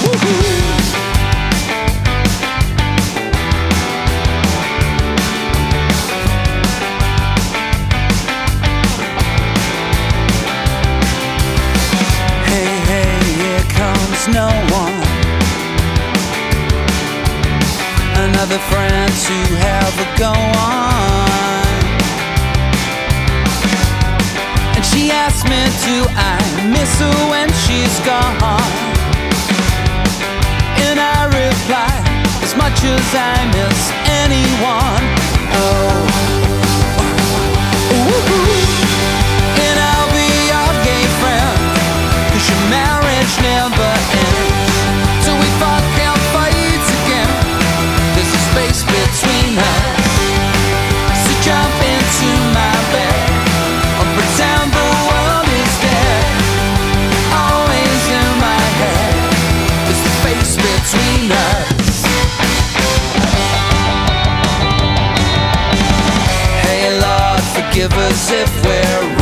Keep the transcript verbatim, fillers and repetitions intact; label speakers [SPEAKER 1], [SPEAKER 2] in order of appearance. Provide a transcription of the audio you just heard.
[SPEAKER 1] No one, another friend to have a go on. And she asked me, do I miss her when she's gone? And I reply, as much as I miss anyone. Oh, ooh, and I'll be your gay friend, 'cause your marriage never ends till we fuck and fight again. There's a space between us, so jump into my bed or pretend the world is dead. Always in my head, there's the space between us. Hey Lord, forgive us if we're